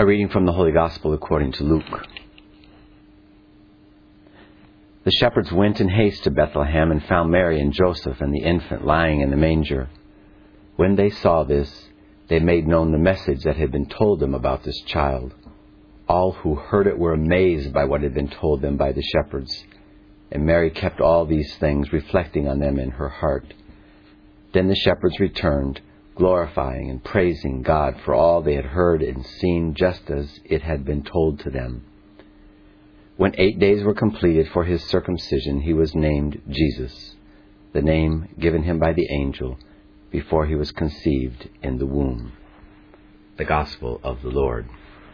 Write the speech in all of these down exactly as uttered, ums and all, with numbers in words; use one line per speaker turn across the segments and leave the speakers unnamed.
A reading from the Holy Gospel according to Luke. The shepherds went in haste to Bethlehem and found Mary and Joseph and the infant lying in the manger. When they saw this, they made known the message that had been told them about this child. All who heard it were amazed by what had been told them by the shepherds. And Mary kept all these things, reflecting on them in her heart. Then the shepherds returned, glorifying and praising God for all they had heard and seen, just as it had been told to them. When eight days were completed for his circumcision, he was named Jesus, the name given him by the angel before he was conceived in the womb. The Gospel of the Lord.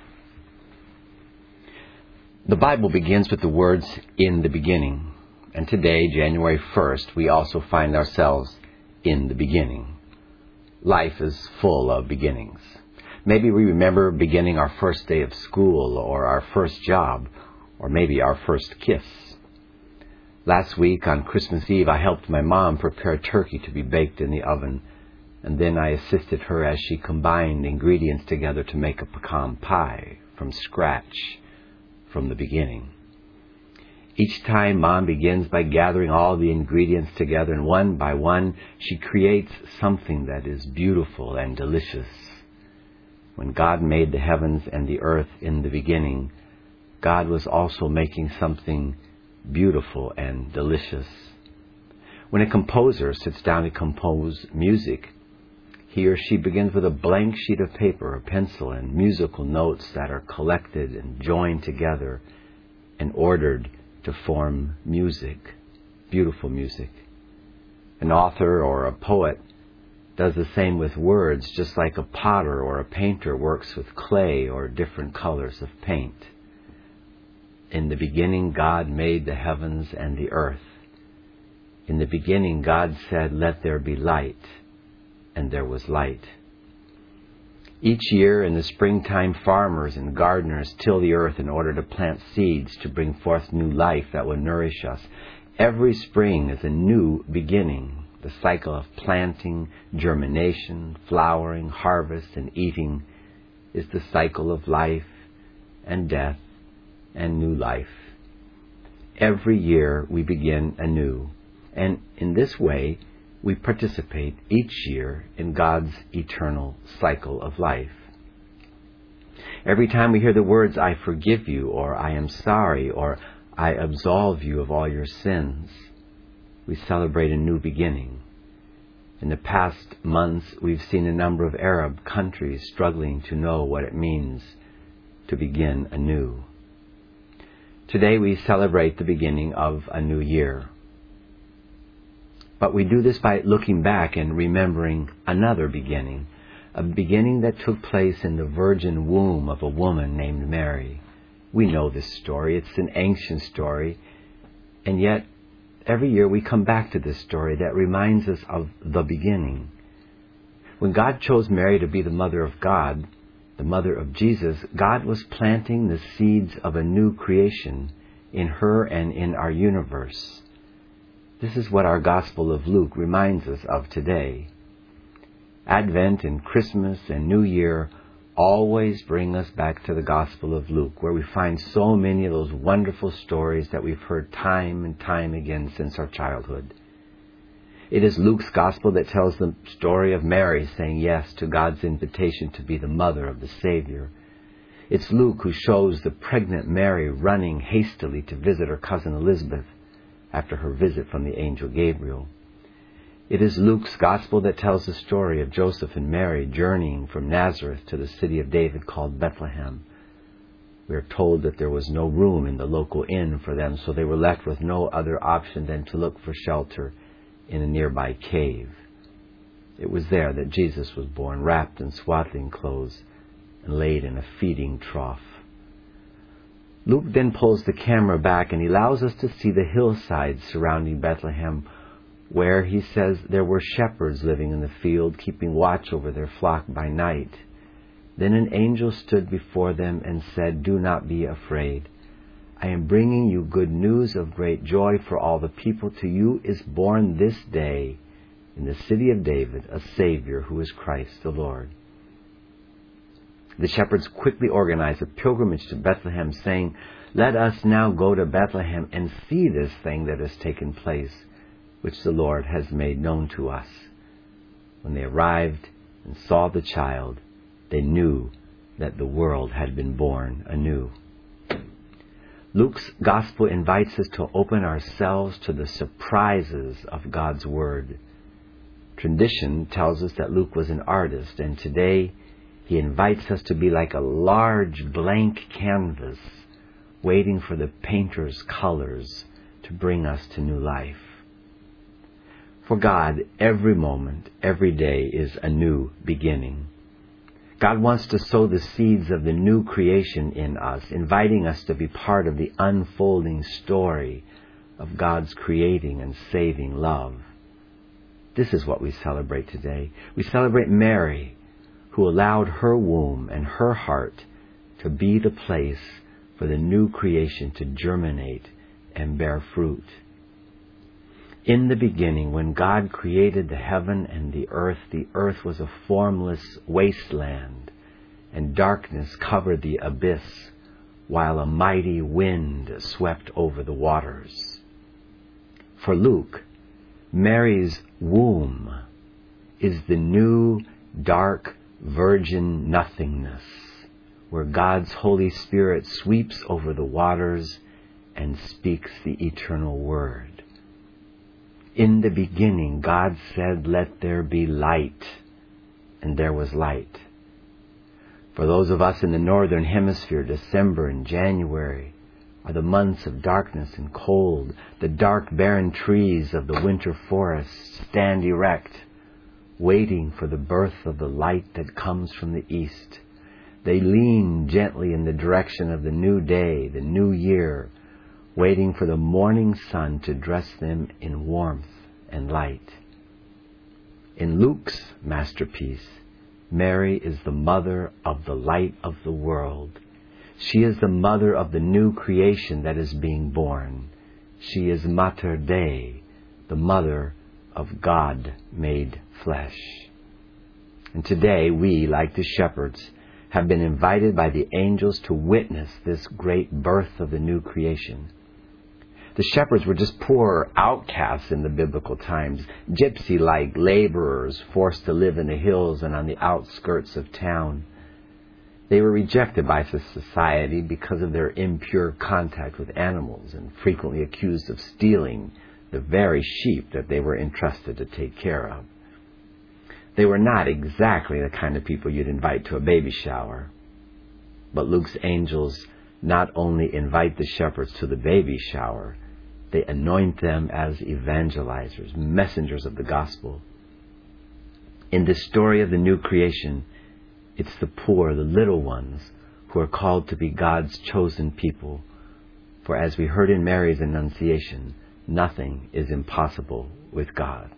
The Bible begins with the words, "in the beginning." And today, January first, we also find ourselves in the beginning. Life is full of beginnings. Maybe we remember beginning our first day of school, or our first job, or maybe our first kiss. Last week on Christmas Eve, I helped my mom prepare turkey to be baked in the oven, and then I assisted her as she combined ingredients together to make a pecan pie from scratch, from the beginning. Each time, Mom begins by gathering all the ingredients together, and one by one, she creates something that is beautiful and delicious. When God made the heavens and the earth in the beginning, God was also making something beautiful and delicious. When a composer sits down to compose music, he or she begins with a blank sheet of paper, a pencil, and musical notes that are collected and joined together and ordered to form music, beautiful music. An author or a poet does the same with words, just like a potter or a painter works with clay or different colors of paint. In the beginning, God made the heavens and the earth. In the beginning, God said, "Let there be light," and there was light. Each year in the springtime, farmers and gardeners till the earth in order to plant seeds to bring forth new life that will nourish us. Every spring is a new beginning. The cycle of planting, germination, flowering, harvest, and eating is the cycle of life and death and new life. Every year we begin anew, and in this way we participate each year in God's eternal cycle of life. Every time we hear the words, "I forgive you," or "I am sorry," or "I absolve you of all your sins," we celebrate a new beginning. In the past months, we've seen a number of Arab countries struggling to know what it means to begin anew. Today we celebrate the beginning of a new year. But we do this by looking back and remembering another beginning, a beginning that took place in the virgin womb of a woman named Mary. We know this story. It's an ancient story. And yet, every year we come back to this story that reminds us of the beginning. When God chose Mary to be the mother of God, the mother of Jesus, God was planting the seeds of a new creation in her and in our universe. This is what our Gospel of Luke reminds us of today. Advent and Christmas and New Year always bring us back to the Gospel of Luke, where we find so many of those wonderful stories that we've heard time and time again since our childhood. It is Luke's Gospel that tells the story of Mary saying yes to God's invitation to be the mother of the Savior. It's Luke who shows the pregnant Mary running hastily to visit her cousin Elizabeth after her visit from the angel Gabriel. It is Luke's Gospel that tells the story of Joseph and Mary journeying from Nazareth to the city of David called Bethlehem. We are told that there was no room in the local inn for them, so they were left with no other option than to look for shelter in a nearby cave. It was there that Jesus was born, wrapped in swaddling clothes and laid in a feeding trough. Luke then pulls the camera back and he allows us to see the hillsides surrounding Bethlehem, where he says there were shepherds living in the field, keeping watch over their flock by night. Then an angel stood before them and said, "Do not be afraid. I am bringing you good news of great joy for all the people. To you is born this day in the city of David a Savior who is Christ the Lord." The shepherds quickly organized a pilgrimage to Bethlehem, saying, "Let us now go to Bethlehem and see this thing that has taken place, which the Lord has made known to us." When they arrived and saw the child, they knew that the world had been born anew. Luke's gospel invites us to open ourselves to the surprises of God's word. Tradition tells us that Luke was an artist, and today he invites us to be like a large blank canvas, waiting for the painter's colors to bring us to new life. For God, every moment, every day is a new beginning. God wants to sow the seeds of the new creation in us, inviting us to be part of the unfolding story of God's creating and saving love. This is what we celebrate today. We celebrate Mary, who allowed her womb and her heart to be the place for the new creation to germinate and bear fruit. In the beginning, when God created the heaven and the earth, the earth was a formless wasteland, and darkness covered the abyss, while a mighty wind swept over the waters. For Luke, Mary's womb is the new, dark, virgin nothingness, where God's Holy Spirit sweeps over the waters and speaks the eternal word. In the beginning, God said, "Let there be light," and there was light. For those of us in the northern hemisphere, December and January are the months of darkness and cold. The dark, barren trees of the winter forests stand erect, waiting for the birth of the light that comes from the east. They lean gently in the direction of the new day, the new year, waiting for the morning sun to dress them in warmth and light. In Luke's masterpiece, Mary is the mother of the light of the world. She is the mother of the new creation that is being born. She is Mater Dei, the mother of God made flesh. And today we, like the shepherds, have been invited by the angels to witness this great birth of the new creation. The shepherds were just poor outcasts in the biblical times, gypsy-like laborers forced to live in the hills and on the outskirts of town. They were rejected by society because of their impure contact with animals and frequently accused of stealing the very sheep that they were entrusted to take care of. They were not exactly the kind of people you'd invite to a baby shower. But Luke's angels not only invite the shepherds to the baby shower, they anoint them as evangelizers, messengers of the gospel. In this story of the new creation, it's the poor, the little ones, who are called to be God's chosen people. For as we heard in Mary's Annunciation, nothing is impossible with God.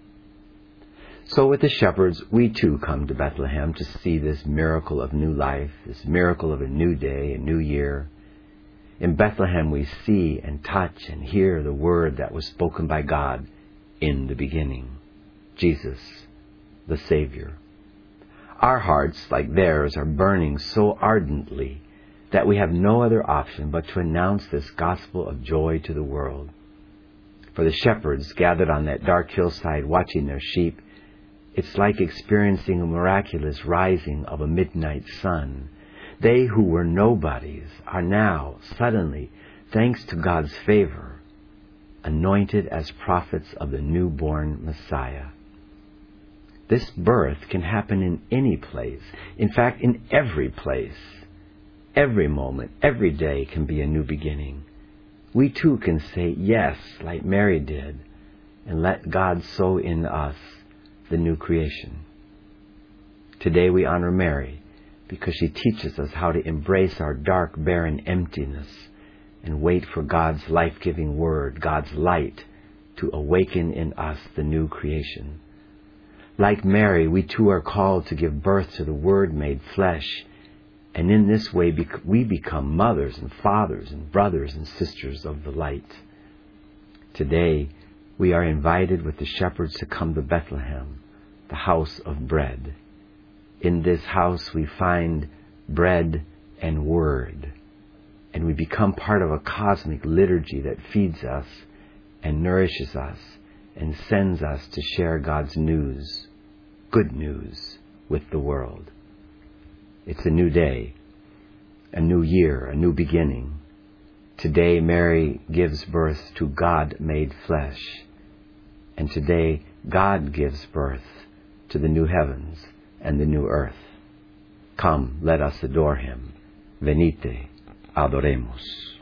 So with the shepherds, we too come to Bethlehem to see this miracle of new life, this miracle of a new day, a new year. In Bethlehem we see and touch and hear the word that was spoken by God in the beginning, Jesus, the Savior. Our hearts, like theirs, are burning so ardently that we have no other option but to announce this gospel of joy to the world. For the shepherds gathered on that dark hillside watching their sheep, it's like experiencing a miraculous rising of a midnight sun. They who were nobodies are now, suddenly, thanks to God's favor, anointed as prophets of the newborn Messiah. This birth can happen in any place. In fact, in every place. Every moment, every day can be a new beginning. We too can say yes, like Mary did, and let God sow in us the new creation. Today we honor Mary because she teaches us how to embrace our dark, barren emptiness and wait for God's life-giving word, God's light, to awaken in us the new creation. Like Mary, we too are called to give birth to the Word made flesh, and in this way we become mothers and fathers and brothers and sisters of the light. Today, we are invited with the shepherds to come to Bethlehem, the house of bread. In this house we find bread and word. And we become part of a cosmic liturgy that feeds us and nourishes us and sends us to share God's news, good news, with the world. It's a new day, a new year, a new beginning. Today Mary gives birth to God made flesh. And today God gives birth to the new heavens and the new earth. Come, let us adore Him. Venite, adoremos.